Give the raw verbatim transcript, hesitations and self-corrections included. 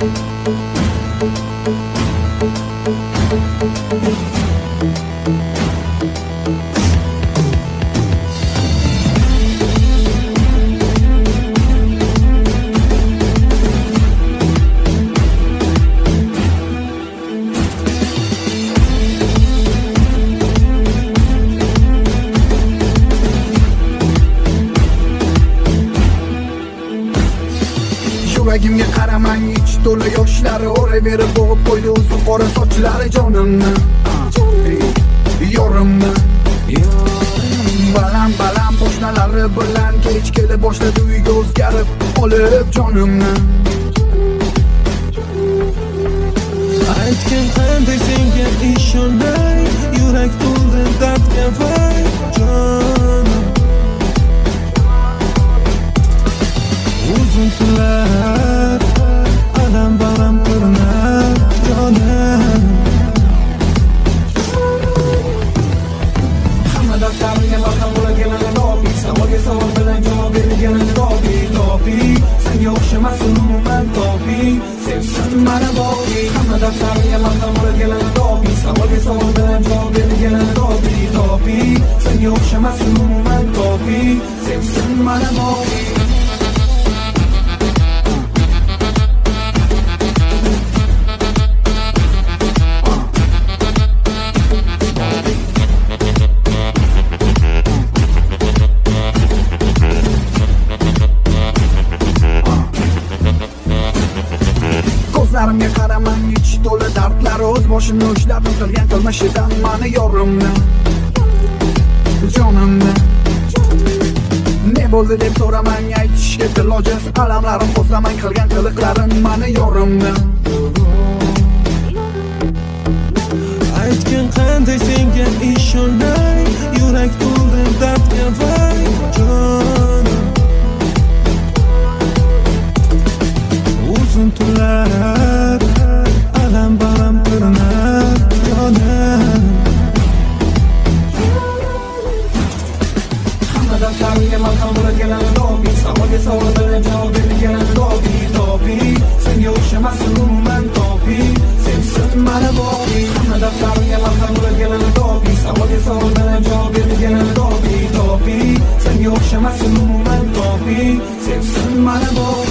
Yuragimga qaramang, ich to'la yoshlari o'raverib bo'g'ib qo'ydi uzun qora sochlari jonimni, yorimni. Baland baland poshnalari bilan kech kela boshladi uyga o'zgarib olib jonimni. Aytgan qanday senga ishonay, yurak to'ldi dardga vay jonim. Uzun tunlar alam baram ko'rinar jonim. Hamma daftarimga malham bo'lganini topi, savolga savol bilan javob berganini topi, topi. Senga o'xshamasin umuman topi, sevsin mana bobi. Hamma daftarimga malham bo'lganini topi, savolga savol bilan javob berganini topi, topi. Senga o'xshamasin umuman topi, sevsin mana bobi. Ko'zlarimga qaramang, ich to'la dardlar o'z boshimni ushlab qilgan qilmishidan mani yorimni, jonimni. Ne bo'ldi deb so'ramang, aytishga til ojiz, alamlarim qo'zlamang qilgan qiliqlarim mani yorimni. Aytgan qanday senga ishonay, yurak to'ldi dardga vay jonim. Uzun tunlar alam baram ko'rinar jonim. Hamma daftarimga malham bo'lganini topi, savolga savol bilan javob berganini topi, topi. Senga o'xshamasin umuman topi, sevsin mana bobi. Hamma daftarimga malham bo'lganini topi, savolga savol bilan javob berganini topi, topi. Senga o'xshamasin umuman topi, sevsin mana bobi.